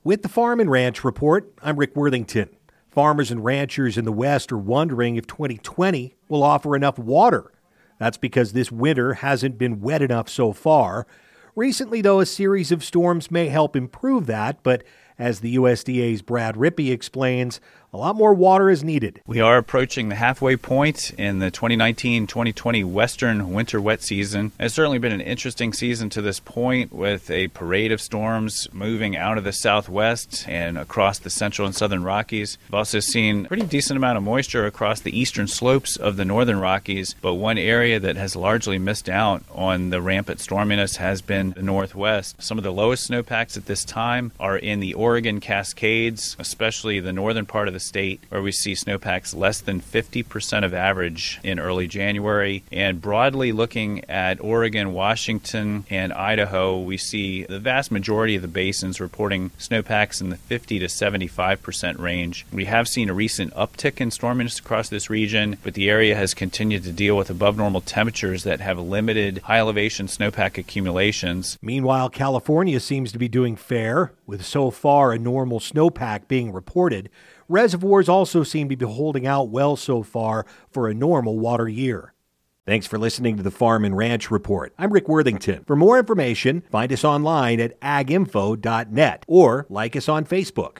With the Farm and Ranch Report, I'm Rick Worthington. Farmers and ranchers in the West are wondering if 2020 will offer enough water. That's because this winter hasn't been wet enough so far. Recently, though, a series of storms may help improve that, but as the USDA's Brad Rippey explains, a lot more water is needed. We are approaching the halfway point in the 2019-2020 Western winter wet season. It's certainly been an interesting season to this point, with a parade of storms moving out of the southwest and across the central and southern Rockies. We've also seen a pretty decent amount of moisture across the eastern slopes of the northern Rockies, but one area that has largely missed out on the rampant storminess has been the northwest. Some of the lowest snowpacks at this time are in the Oregon Cascades, especially the northern part of the state, where we see snowpacks less than 50% of average in early January. And broadly looking at Oregon, Washington, and Idaho, we see the vast majority of the basins reporting snowpacks in the 50 to 75% range. We have seen a recent uptick in storminess across this region, but the area has continued to deal with above normal temperatures that have limited high elevation snowpack accumulations. Meanwhile, California seems to be doing fair, with so far a normal snowpack being reported. Reservoirs also seem to be holding out well so far for a normal water year. Thanks for listening to the Farm and Ranch Report. I'm Rick Worthington. For more information, find us online at aginfo.net or like us on Facebook.